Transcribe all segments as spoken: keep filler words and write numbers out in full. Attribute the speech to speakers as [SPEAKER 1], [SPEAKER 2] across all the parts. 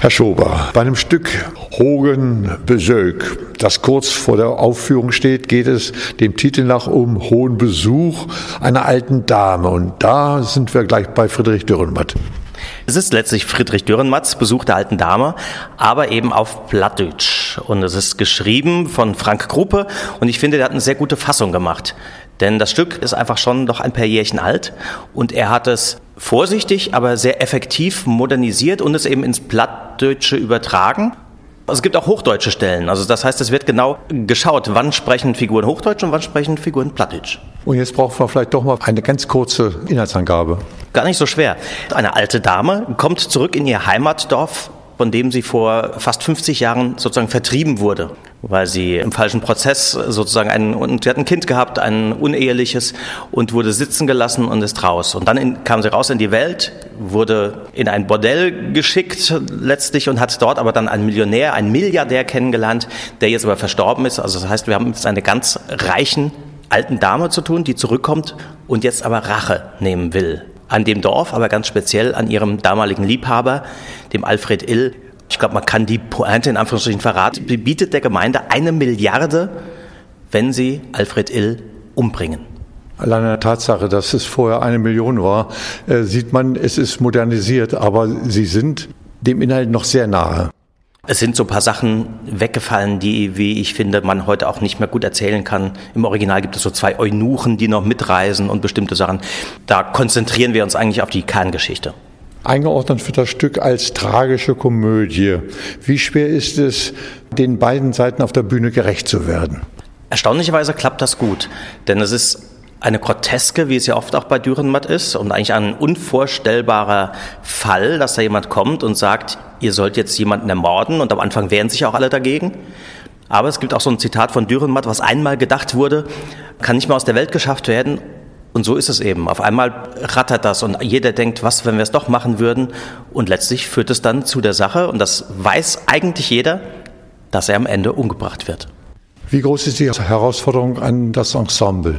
[SPEAKER 1] Herr Schober, bei einem Stück Hohenbesöck, das kurz vor der Aufführung steht, geht es dem Titel nach um hohen Besuch einer alten Dame. Und da sind wir gleich bei Friedrich Dürrenmatt.
[SPEAKER 2] Es ist letztlich Friedrich Dürrenmatts Besuch der alten Dame, aber eben auf Plattdeutsch. Und es ist geschrieben von Frank Kruppe und ich finde, der hat eine sehr gute Fassung gemacht. Denn das Stück ist einfach schon noch ein paar Jährchen alt und er hat es vorsichtig, aber sehr effektiv modernisiert und es eben ins Plattdeutsche übertragen. Also es gibt auch hochdeutsche Stellen, also das heißt, es wird genau geschaut, wann sprechen Figuren Hochdeutsch und wann sprechen Figuren Plattdeutsch.
[SPEAKER 1] Und jetzt brauchen wir vielleicht doch mal eine ganz kurze Inhaltsangabe.
[SPEAKER 2] Gar nicht so schwer. Eine alte Dame kommt zurück in ihr Heimatdorf, von dem sie vor fast fünfzig Jahren sozusagen vertrieben wurde, weil sie im falschen Prozess sozusagen ein, und sie hat ein Kind gehabt, ein uneheliches und wurde sitzen gelassen und ist raus. Und dann in, kam sie raus in die Welt, wurde in ein Bordell geschickt letztlich und hat dort aber dann einen Millionär, einen Milliardär kennengelernt, der jetzt aber verstorben ist. Also das heißt, wir haben jetzt eine ganz reichen alten Dame zu tun, die zurückkommt und jetzt aber Rache nehmen will. An dem Dorf, aber ganz speziell an ihrem damaligen Liebhaber, dem Alfred Ill. Ich glaube, man kann die Pointe in Anführungsstrichen verraten. Sie bietet der Gemeinde eine Milliarde, wenn sie Alfred Ill umbringen.
[SPEAKER 1] Allein der Tatsache, dass es vorher eine Million war, äh, sieht man, es ist modernisiert, aber sie sind dem Inhalt noch sehr nahe.
[SPEAKER 2] Es sind so ein paar Sachen weggefallen, die, wie ich finde, man heute auch nicht mehr gut erzählen kann. Im Original gibt es so zwei Eunuchen, die noch mitreisen und bestimmte Sachen. Da konzentrieren wir uns eigentlich auf die Kerngeschichte.
[SPEAKER 1] Eingeordnet wird das Stück als tragische Komödie. Wie schwer ist es, den beiden Seiten auf der Bühne gerecht zu werden?
[SPEAKER 2] Erstaunlicherweise klappt das gut, denn es ist eine Groteske, wie es ja oft auch bei Dürrenmatt ist und eigentlich ein unvorstellbarer Fall, dass da jemand kommt und sagt, ihr sollt jetzt jemanden ermorden und am Anfang wehren sich auch alle dagegen. Aber es gibt auch so ein Zitat von Dürrenmatt, was einmal gedacht wurde, kann nicht mehr aus der Welt geschafft werden und so ist es eben. Auf einmal rattert das und jeder denkt, was, wenn wir es doch machen würden und letztlich führt es dann zu der Sache und das weiß eigentlich jeder, dass er am Ende umgebracht wird.
[SPEAKER 1] Wie groß ist die Herausforderung an das Ensemble?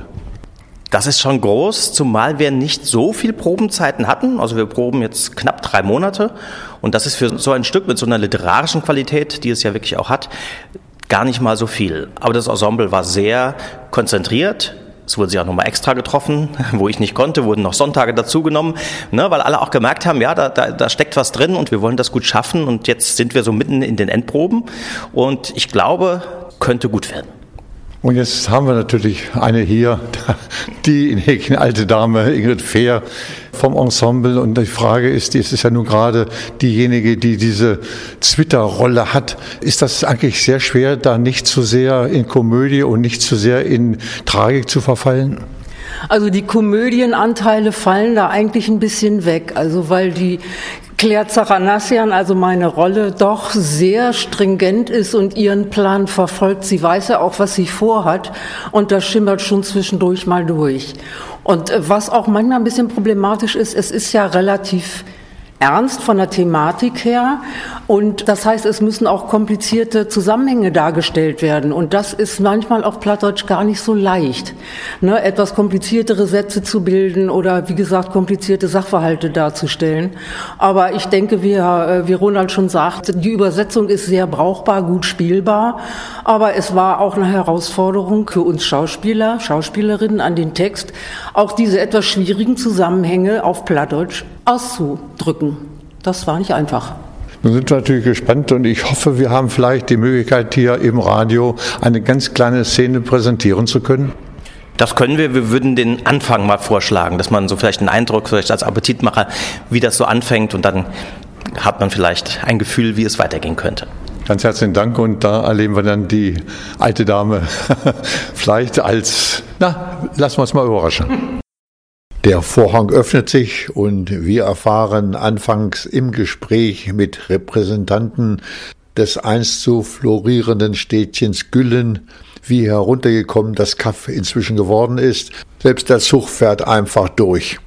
[SPEAKER 2] Das ist schon groß, zumal wir nicht so viel Probenzeiten hatten. Also wir proben jetzt knapp drei Monate und das ist für so ein Stück mit so einer literarischen Qualität, die es ja wirklich auch hat, gar nicht mal so viel. Aber das Ensemble war sehr konzentriert. Es wurde sich auch nochmal extra getroffen, wo ich nicht konnte, wurden noch Sonntage dazugenommen, ne, weil alle auch gemerkt haben, ja, da, da, da steckt was drin und wir wollen das gut schaffen und jetzt sind wir so mitten in den Endproben und ich glaube, könnte gut werden.
[SPEAKER 1] Und jetzt haben wir natürlich eine hier, die eine alte Dame, Ingrid Fehr vom Ensemble. Und die Frage ist, es ist ja nun gerade diejenige, die diese Zwitter-Rolle hat. Ist das eigentlich sehr schwer, da nicht zu sehr in Komödie und nicht zu sehr in Tragik zu verfallen?
[SPEAKER 3] Also die Komödienanteile fallen da eigentlich ein bisschen weg. Also weil die Claire Zachanassian, also meine Rolle, doch sehr stringent ist und ihren Plan verfolgt. Sie weiß ja auch, was sie vorhat und das schimmert schon zwischendurch mal durch. Und was auch manchmal ein bisschen problematisch ist, es ist ja relativ ernst von der Thematik her und das heißt, es müssen auch komplizierte Zusammenhänge dargestellt werden und das ist manchmal auf Plattdeutsch gar nicht so leicht, ne, etwas kompliziertere Sätze zu bilden oder wie gesagt komplizierte Sachverhalte darzustellen. Aber ich denke, wie, wie Ronald schon sagt, die Übersetzung ist sehr brauchbar, gut spielbar, aber es war auch eine Herausforderung für uns Schauspieler, Schauspielerinnen an den Text, auch diese etwas schwierigen Zusammenhänge auf Plattdeutsch auszudrücken. Das war nicht einfach.
[SPEAKER 1] Nun sind wir natürlich gespannt und ich hoffe, wir haben vielleicht die Möglichkeit, hier im Radio eine ganz kleine Szene präsentieren zu können.
[SPEAKER 2] Das können wir. Wir würden den Anfang mal vorschlagen, dass man so vielleicht einen Eindruck, vielleicht als Appetitmacher, wie das so anfängt und dann hat man vielleicht ein Gefühl, wie es weitergehen könnte.
[SPEAKER 1] Ganz herzlichen Dank und da erleben wir dann die alte Dame vielleicht als, na, lassen wir uns mal überraschen. Der Vorhang öffnet sich und wir erfahren anfangs im Gespräch mit Repräsentanten des einst so florierenden Städtchens Güllen, wie heruntergekommen das Kaff inzwischen geworden ist. Selbst der Zug fährt einfach durch.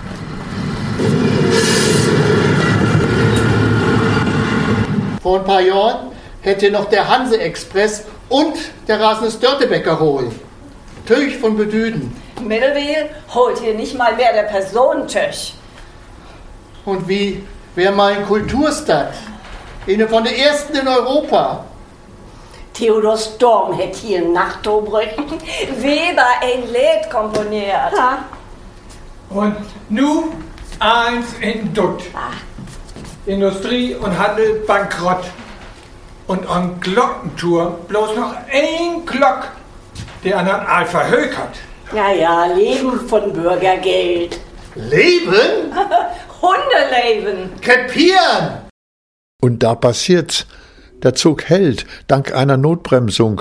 [SPEAKER 4] Vor ein paar Jahren hätte noch der Hanse-Express und der rasende Störtebecker holen. Töch von Bedüden.
[SPEAKER 5] Melville holt hier nicht mal mehr der Personentöch.
[SPEAKER 4] Und wie wär mein Kulturstadt? Eine von der ersten in Europa.
[SPEAKER 5] Theodor Storm hätte hier ein Nachtobrecht. Weber ein Lied komponiert. Ha?
[SPEAKER 6] Und nu eins in Dutt. Industrie und Handel bankrott. Und an Glockenturm bloß noch ein Glock, der anderen all verhökert.
[SPEAKER 5] Ja, ja, Leben von Bürgergeld.
[SPEAKER 4] Leben?
[SPEAKER 5] Hundeleben.
[SPEAKER 4] Krepieren!
[SPEAKER 1] Und da passiert's. Der Zug hält, dank einer Notbremsung.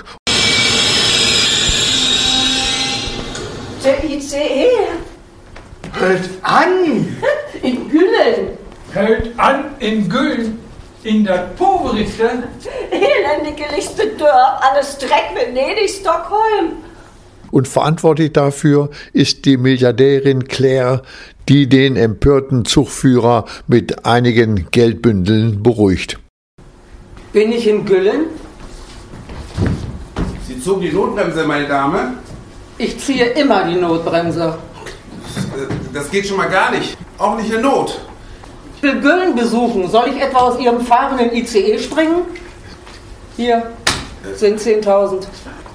[SPEAKER 5] Der I C E.
[SPEAKER 4] Hört an!
[SPEAKER 5] In Güllen.
[SPEAKER 6] Hält an in Güllen, in der poverigste.
[SPEAKER 5] Elendige lichste Dorf, alles Dreck, Venedig, Stockholm.
[SPEAKER 1] Und verantwortlich dafür ist die Milliardärin Claire, die den empörten Zugführer mit einigen Geldbündeln beruhigt.
[SPEAKER 3] Bin ich in Güllen?
[SPEAKER 7] Sie zogen die Notbremse, meine Dame.
[SPEAKER 3] Ich ziehe immer die Notbremse.
[SPEAKER 7] Das geht schon mal gar nicht. Auch nicht in Not.
[SPEAKER 3] Ich will Güllen besuchen. Soll ich etwa aus Ihrem fahrenden I C E springen? Hier sind zehntausend.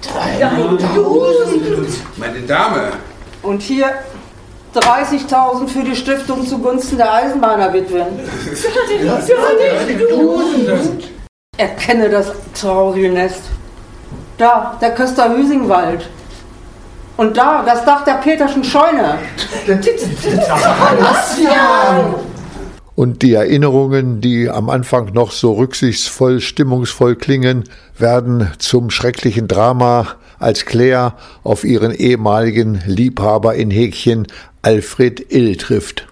[SPEAKER 7] Meine Dame.
[SPEAKER 3] Und hier dreißigtausend für die Stiftung zugunsten der Eisenbahnerwitwen. Erkenne das traurige Nest. Da, der Köster-Hüsing-Wald. Und da, das Dach der Peterschen Scheune.
[SPEAKER 1] Und die Erinnerungen, die am Anfang noch so rücksichtsvoll, stimmungsvoll klingen, werden zum schrecklichen Drama, als Claire auf ihren ehemaligen Liebhaber in Häkchen, Alfred Ill, trifft.